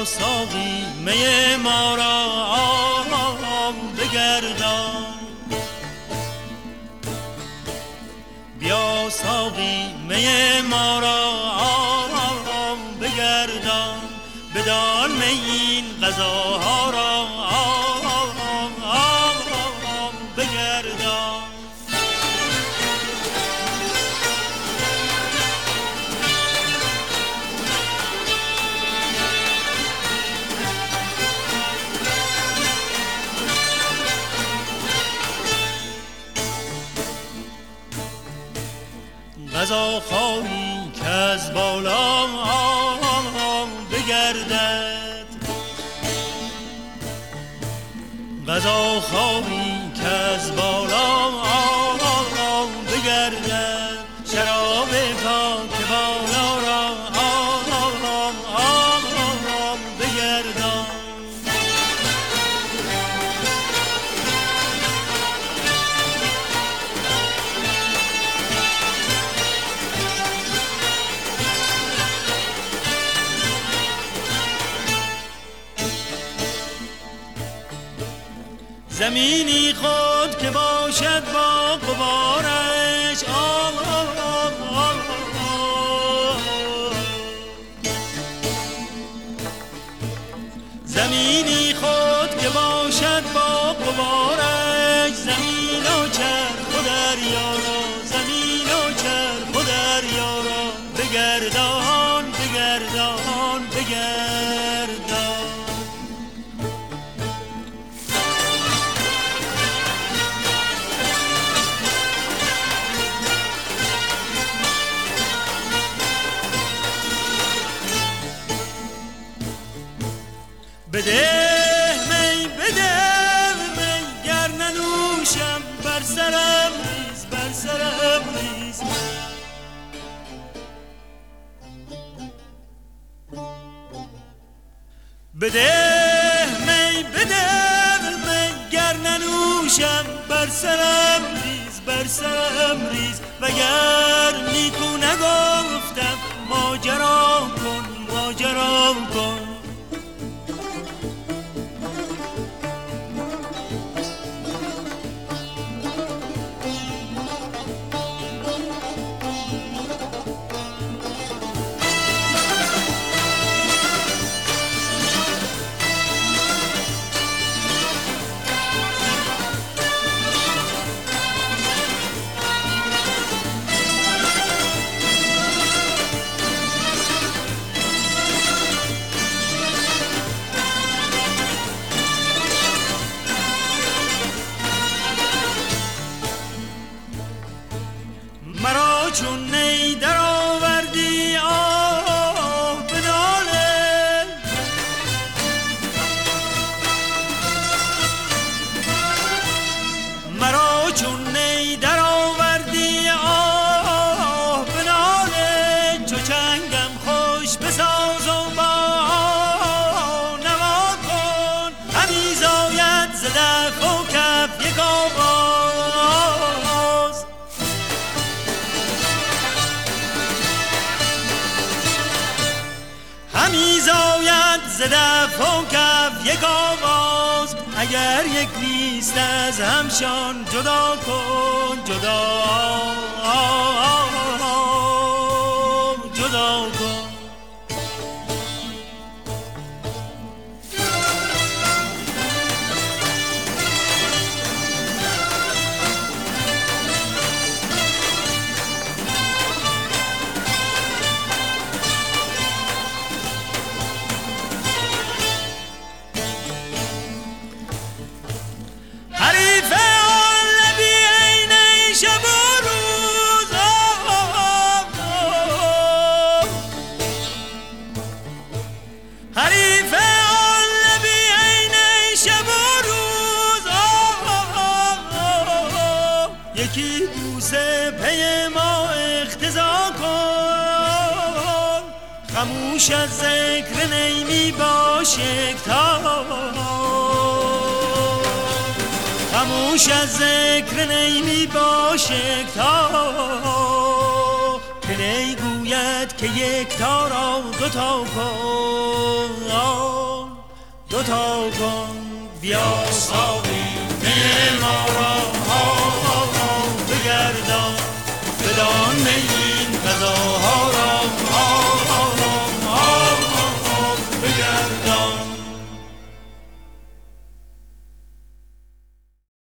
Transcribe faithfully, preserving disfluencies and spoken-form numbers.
بیا ساقی می ما را بگردان، بیا ساقی می ما را بگردان، بدان می این غذاها را بگردان. غذا خواهی که از بالا بگردد، غذا خواهی که از بالا بگردد، شراب پاک بالا را بگردان. زمینی خود که باشد با غبارش، آه آه آه آه آه. زمینی خود که باشد با غبارش، زمین و چرخ و دریا را، زمین و چرخ و دریا را بگردان بگردان بگردان. بده می بده می گر ننوشم بر سرم ریز بر سرم ریز. بده می بده می گر ننوشم بر سرم ریز بر سرم ریز. وگر نیکو نگفتم ماجرا کن ماجرا کن. مرا چون نی در آوردی آه به ناله، مرا چون نی در آوردی آه به ناله. چو چنگم خوش بساز و با نوا کن، همی زاید ز دف و کف یک آواز. همی زاید ز دف و کف یک آواز. اگر یک نیست از همشان جدا کن جدا جدا کن. یکی بوسه پی ما اقتضا کن، خموش از ذکر نیمی باش یکتا، خموش از ذکر نیمی باش یکتا. نی گوید که یک تا را دو تا کن، دو تا کن. بیا ساقی می ما را ها بگردان، بدان می این قضا